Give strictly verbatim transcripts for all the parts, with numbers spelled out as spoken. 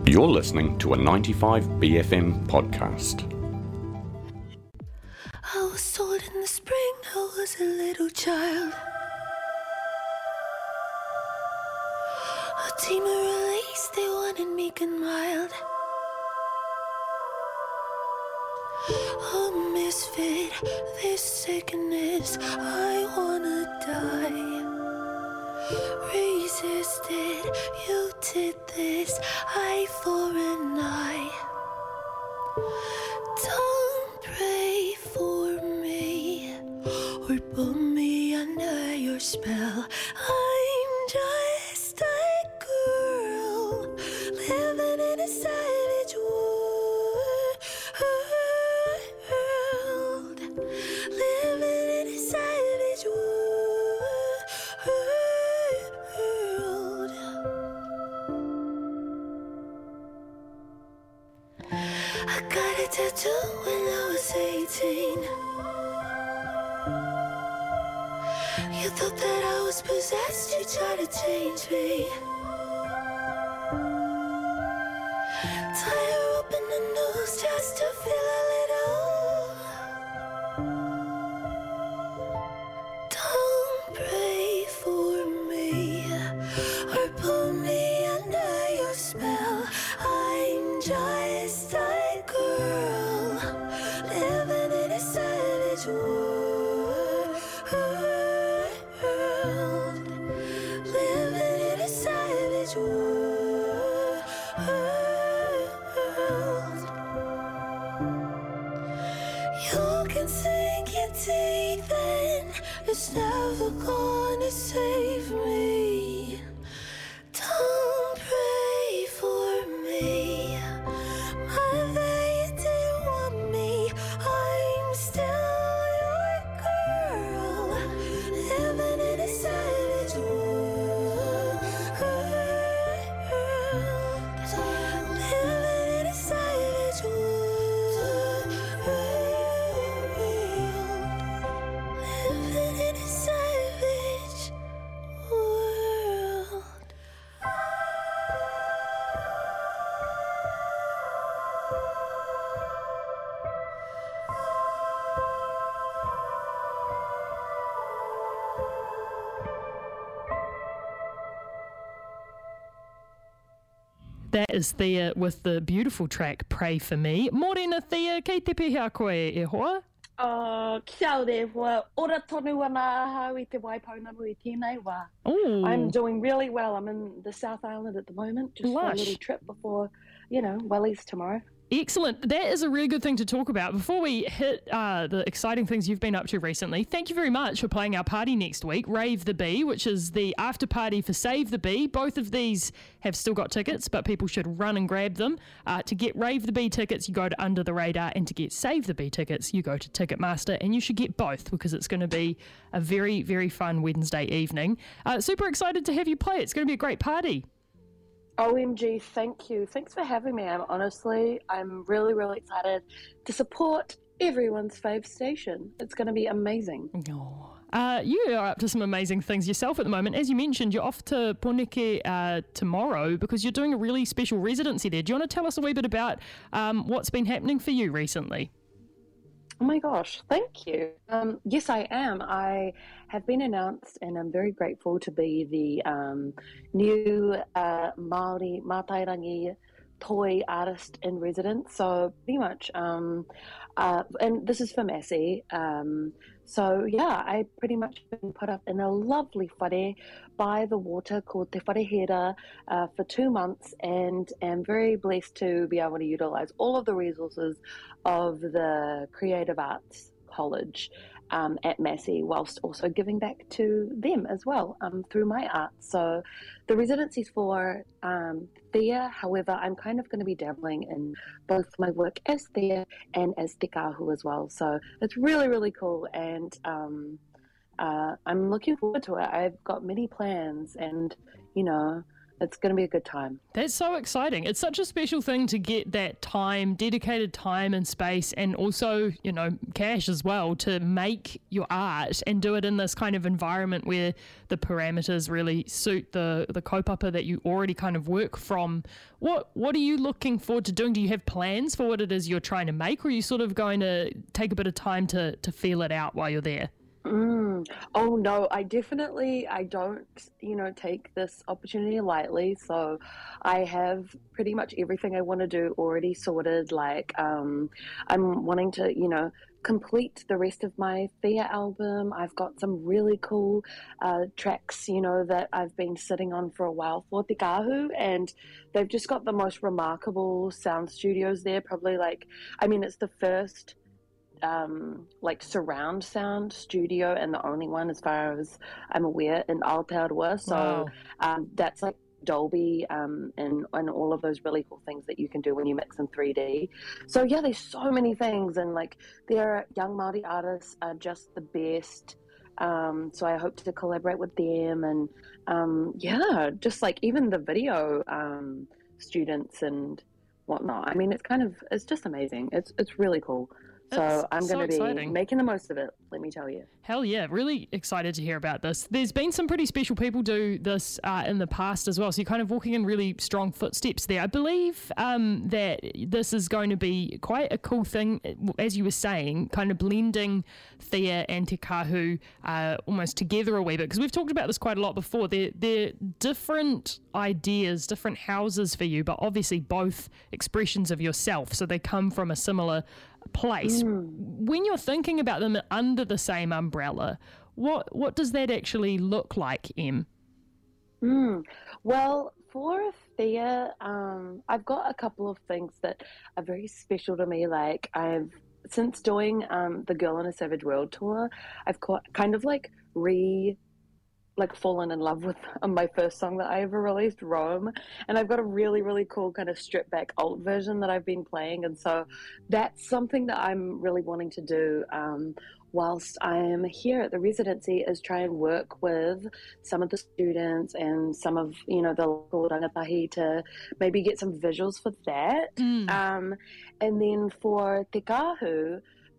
You're listening to a ninety-five B F M podcast. I was told in the spring I was a little child. A team release, they wanted meek and mild. A misfit, this sickness, I wanna die. Resisted, you did this, eye for an eye. Don't pray for me or put me under your spell. I'm just a girl living in a savage world, living in a savage world. I got a tattoo when I was eighteen. You thought that I was possessed, you tried to change me. Tie her up in the noose just to feel a little. Don't pray for me or put me under your spell. I'm just a girl living in a savage world, living in a savage world. You can sink your teeth in, it's never gonna save me. Don't pray for me. Mother, you didn't want me. I'm still your girl, living in a savage world, living in a savage world, living in a savage world. That is Thea with the beautiful track Pray For Me. Morena Thea, kei te pihea koe e hoa? Oh, kia ora hoa. Ora tonu ana hau I te Waipounamu I tēnei wā. Ooh. I'm doing really well. I'm in the South Island at the moment, just Lush. for a little trip before, you know, Wellies tomorrow. Excellent. That is a really good thing to talk about. Before we hit uh, the exciting things you've been up to recently, thank you very much for playing our party next week, Rave the Bee, which is the after party for Save the Bee. Both of these have still got tickets, but people should run and grab them. Uh, to get Rave the Bee tickets, you go to Under the Radar, and to get Save the Bee tickets, you go to Ticketmaster, and you should get both because it's going to be a very, very fun Wednesday evening. Uh, super excited to have you play. It's going to be a great party. O M G, thank you. Thanks for having me. I'm honestly, I'm really, really excited to support everyone's fave station. It's going to be amazing. Oh. Uh, you are up to some amazing things yourself at the moment. As you mentioned, you're off to Poneke uh, tomorrow because you're doing a really special residency there. Do you want to tell us a wee bit about um, what's been happening for you recently? Oh my gosh, thank you. Um, yes, I am. I have been announced and I'm very grateful to be the um, new uh, Māori Mātairangi toy artist in residence. So pretty much, um, uh, and this is for Massey. Um, so yeah, I pretty much been put up in a lovely whare by the water called Te Wharehira uh, for two months and am very blessed to be able to utilise all of the resources of the Creative Arts College um, at Massey, whilst also giving back to them as well um, through my art. So the residency's for um, Thea, however, I'm kind of going to be dabbling in both my work as Thea and as Te Kahu as well. So it's really, really cool, and um, uh, I'm looking forward to it. I've got many plans, and, you know, it's going to be a good time. That's so exciting. It's such a special thing to get that time, dedicated time and space, and also, you know, cash as well, to make your art and do it in this kind of environment where the parameters really suit the, the kaupapa that you already kind of work from. What what are you looking forward to doing? Do you have plans for what it is you're trying to make, or are you sort of going to take a bit of time to, to feel it out while you're there? Mm. Oh no, I definitely, I don't, you know, take this opportunity lightly. So I have pretty much everything I want to do already sorted. Like, um, I'm wanting to, you know, complete the rest of my Thea album. I've got some really cool uh, tracks, you know, that I've been sitting on for a while for Te Kahu, and they've just got the most remarkable sound studios there. Probably like, I mean, it's the first um like surround sound studio and the only one as far as I'm aware in Aotearoa. So Wow. um that's like Dolby um and and all of those really cool things that you can do when you mix in three D. So yeah, there's so many things, and like their young Māori artists are just the best. Um so I hope to collaborate with them, and um yeah, just like even the video um students and whatnot. I mean, it's kind of, it's just amazing. It's it's really cool. So It's I'm so going to be exciting. making the most of it, let me tell you. Hell yeah, really excited to hear about this. There's been some pretty special people do this uh, in the past as well, so you're kind of walking in really strong footsteps there. I believe um, that this is going to be quite a cool thing, as you were saying, kind of blending Thea and Te Kahu uh, almost together a wee bit, because we've talked about this quite a lot before. They're, they're different ideas, different houses for you, but obviously both expressions of yourself, so they come from a similar place. Mm. When you're thinking about them under the same umbrella, what what does that actually look like, Em? Mm. Well, for Thea, um, I've got a couple of things that are very special to me. Like, I've, since doing um, the Girl in a Savage World tour, I've got, kind of like re like fallen in love with my first song that I ever released, Rome, and I've got a really really cool kind of stripped back alt version that I've been playing, and so that's something that I'm really wanting to do um, whilst I am here at the residency, is try and work with some of the students and some of, you know, the local rangatahi to maybe get some visuals for that. Mm. Um, and then for Te Kahu,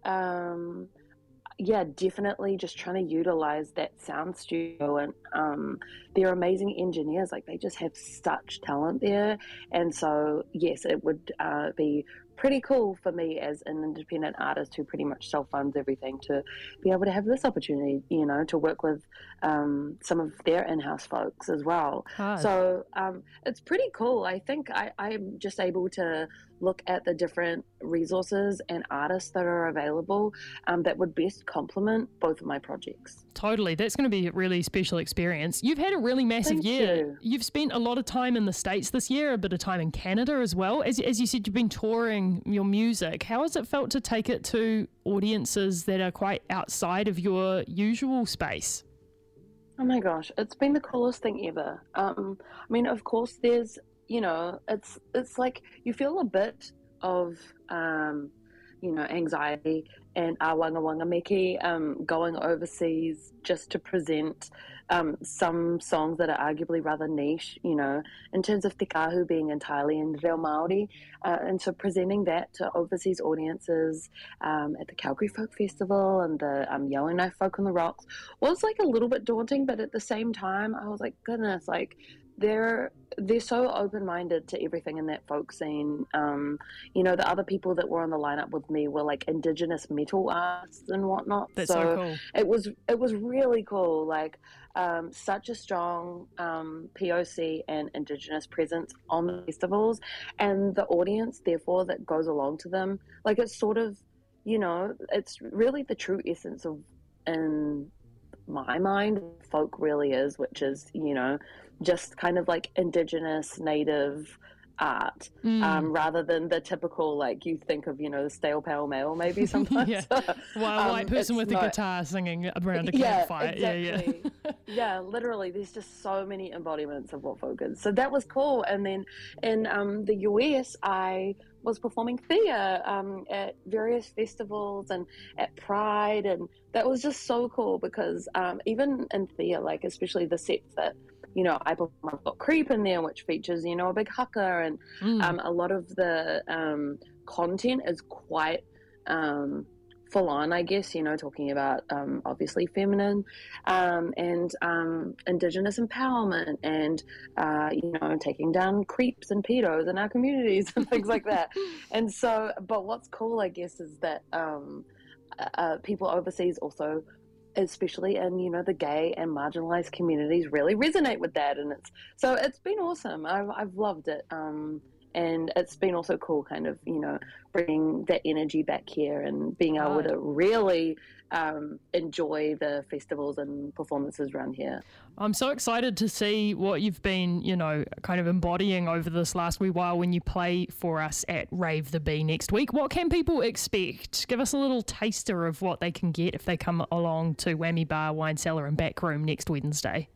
um, yeah, definitely just trying to utilize that sound studio, and um, they're amazing engineers. Like, they just have such talent there, and so yes, it would uh, be pretty cool for me as an independent artist who pretty much self-funds everything to be able to have this opportunity, you know, to work with um, some of their in-house folks as well. Hard. So um, it's pretty cool. I think I, I'm just able to look at the different resources and artists that are available um, that would best complement both of my projects. Totally. That's going to be a really special experience. You've had a really massive Thank year. you. You've spent a lot of time in the States this year, a bit of time in Canada as well. As, as you said, you've been touring your music. How has it felt to take it to audiences that are quite outside of your usual space? Oh my gosh, it's been the coolest thing ever. Um, I mean, of course, there's, you know, it's it's like you feel a bit of, um, you know, anxiety and awanga wanga meki um, going overseas just to present um, some songs that are arguably rather niche, you know, in terms of Te Kahu being entirely in Reo Māori. Uh, and so presenting that to overseas audiences um, at the Calgary Folk Festival and the um, Yellowknife Folk on the Rocks was like a little bit daunting, but at the same time, I was like, goodness, like, they're they're so open-minded to everything in that folk scene. Um, you know, the other people that were on the lineup with me were like Indigenous metal artists and whatnot. That's so cool. It was it was really cool. Like, um, such a strong um, P O C and Indigenous presence on the festivals, and the audience, therefore, that goes along to them. Like, it's sort of, you know, it's really the true essence of, in my mind, folk really is, which is, you know, just kind of like Indigenous native art, Mm. um, rather than the typical, like, you think of, you know, the stale pale male maybe sometimes. Yeah. Well, a Um, white person it's with a not- guitar singing around a Yeah, campfire. exactly. Yeah, yeah. Yeah, literally, there's just so many embodiments of what folk is. So that was cool. And then in um, the U S, I was performing Thea um, at various festivals and at Pride, and that was just so cool because um, even in Thea, like, especially the sets that you know, I perform, I've got Creep in there, which features, you know, a big haka, and Mm. um, a lot of the um, content is quite um, full on, I guess, you know, talking about um, obviously feminine um, and um, Indigenous empowerment and, uh, you know, taking down creeps and pedos in our communities and things like that. And so, but what's cool, I guess, is that um, uh, people overseas also, especially in, you know, the gay and marginalized communities, really resonate with that. And it's, so it's been awesome. I've, I've loved it. Um, and it's been also cool kind of, you know, bringing that energy back here and being able Right. to really um, enjoy the festivals and performances around here. I'm so excited to see what you've been, you know, kind of embodying over this last wee while when you play for us at Rave the Bee next week. What can people expect? Give us a little taster of what they can get if they come along to Whammy Bar, Wine Cellar and Backroom next Wednesday.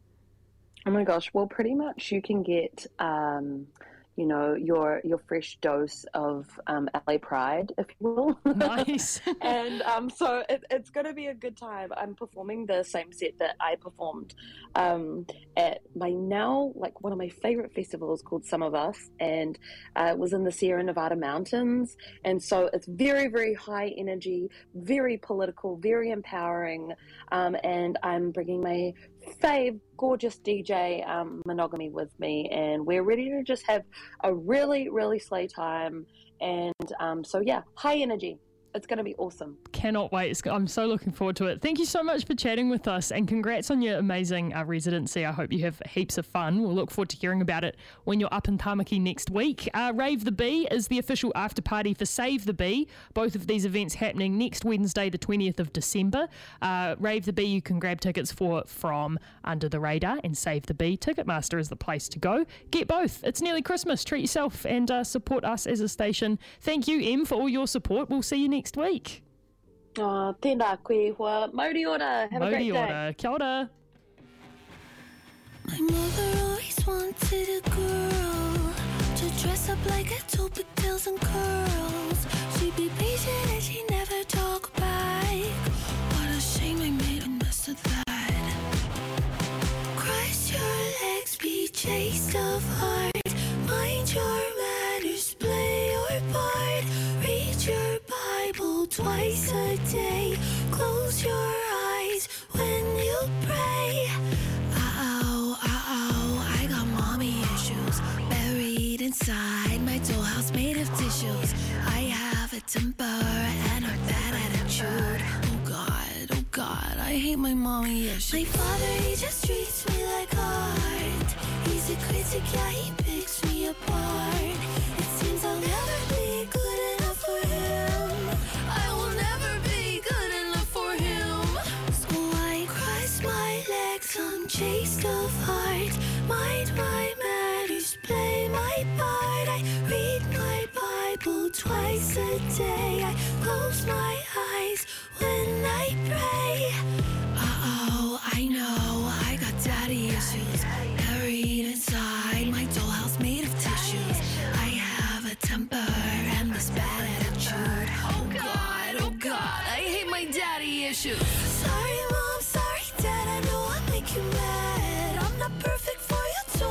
Oh my gosh, well, pretty much you can get, um, you know, your your fresh dose of um, L A pride, if you will. Nice. And um, so it, it's going to be a good time. I'm performing the same set that I performed um, at my now, like one of my favorite festivals called Some of Us, and uh, it was in the Sierra Nevada mountains. And so it's very, very high energy, very political, very empowering. Um, and I'm bringing my fave, gorgeous D J um, Monogamy with me, and we're ready to just have a really, really slay time. And um, so, yeah, high energy. It's going to be awesome. Cannot wait. It's- I'm so looking forward to it. Thank you so much for chatting with us, and congrats on your amazing uh, residency. I hope you have heaps of fun. We'll look forward to hearing about it when you're up in Tamaki next week. Uh, Rave the Bee is the official after party for Save the Bee. Both of these events happening next Wednesday, the twentieth of December. Uh, Rave the Bee you can grab tickets for from Under the Radar, and Save the Bee, Ticketmaster is the place to go. Get both. It's nearly Christmas. Treat yourself and uh, support us as a station. Thank you, Em, for all your support. We'll see you next week. Oh, tēnā koe hoa. Mauri ora. Have a great Mauri day. ora. Kia ora. My mother always wanted a girl to dress up like a two pigtails and curls. She'd be patient and she'd never talk back. What a shame I made a mess of that. Cross your legs, be chased of heart. Mind your manners, play your part. Read your Bible twice a day. Close your eyes when you pray. Uh-oh, uh-oh, I got mommy issues buried inside my dollhouse made of tissues. I have a temper and a bad attitude. Oh God, oh God, I hate my mommy issues. My father, he just treats me like art. He's a critic, yeah, he picks me apart. It seems I'll never be good enough for him. I will never be good enough for him. So I cross my legs, I'm chased of heart. Mind my manners, play my part. I read my Bible twice a day. I close my eyes when I pray. Uh-oh, I know I got daddy issues buried inside my dollhouse made of tissues. I have a temper and this bad attitude. Oh God, oh God, I hate my daddy issues. Sorry mom, sorry dad, I know I make you mad. I'm not perfect for your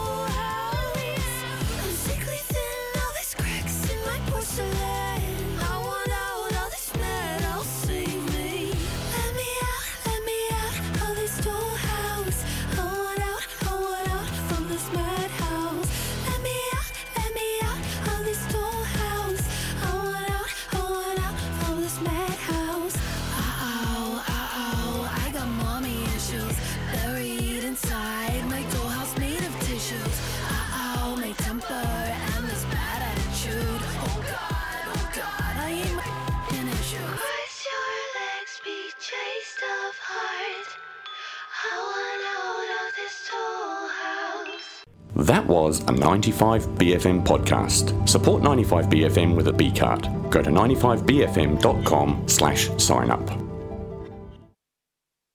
dollhouse. I'm sickly thin, all these cracks in my porcelain. I want out all this metal, save me. Let me out, let me out of this dollhouse. I want out, I want out from this madhouse. Let me out, let me out of this dollhouse. I want out, I want out from this madhouse. Uh-oh, uh-oh, I got mommy issues buried inside my dollhouse made of tissues. Uh-oh, my temper and this bad attitude. Oh God, oh God, I ain't my f***ing issues. Cross your legs, be chased of heart. I want out of this dollhouse. That was a ninety-five B F M podcast. Support ninety-five B F M with a B card. Go to ninety-five b f m dot com slash sign up.